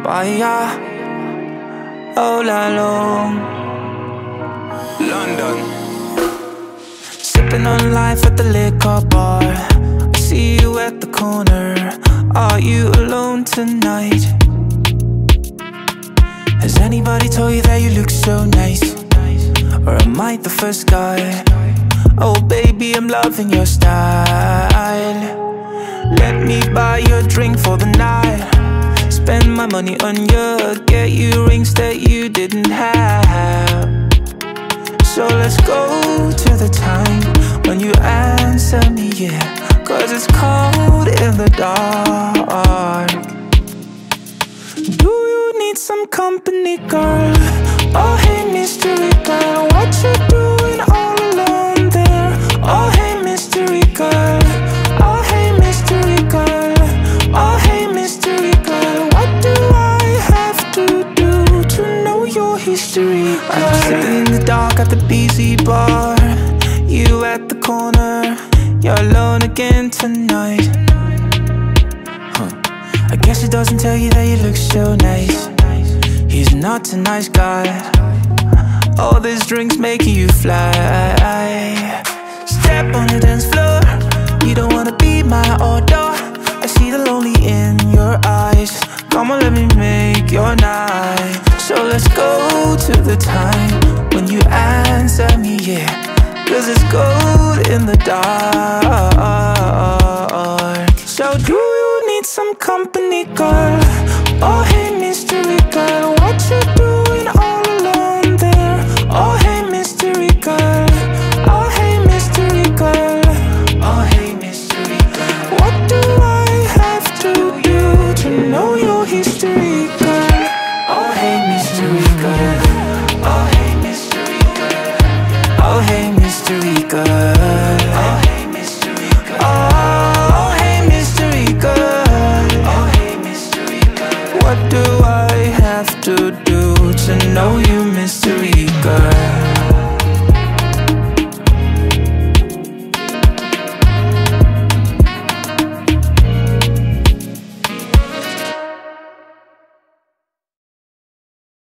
Bahia, oh la long. London. Sipping on life at the liquor bar. I see you at the corner. Are you alone tonight? Has anybody told you that you look so nice? Or am I the first guy? Oh baby, I'm loving your style. Let me buy you a drink for the night. Spend my money on you, get you rings that you didn't have. So let's go to the time when you answer me, yeah. Cause it's cold in the dark. Do you need some company, girl? Oh hey mystery girl, what you doing all alone there? Oh hey mystery girl, oh hey mystery girl, oh hey mystery girl, what do I have to do to know your history? I'm sitting in the dark at the BZ bar, you at the corner, you're alone again tonight. I guess it doesn't tell you that you look so nice. He's not a nice guy. All these drinks making you fly. Step on the dance floor, you don't wanna be my order. I see the lonely in your eyes. Come on, let me make your night. So let's go to the time when you answer me, yeah. Cause it's gold in the dark. So do you need some company, girl? Oh hey mystery girl, what you doing all alone there? Oh hey mystery girl, oh hey mystery girl, oh hey mystery girl, what do I have to do to know your history, girl? Oh hey mystery girl, oh hey mystery girl, oh hey mystery girl, oh hey mystery girl, oh hey mystery girl, oh hey mystery girl, what do I have to do to know you, mystery girl?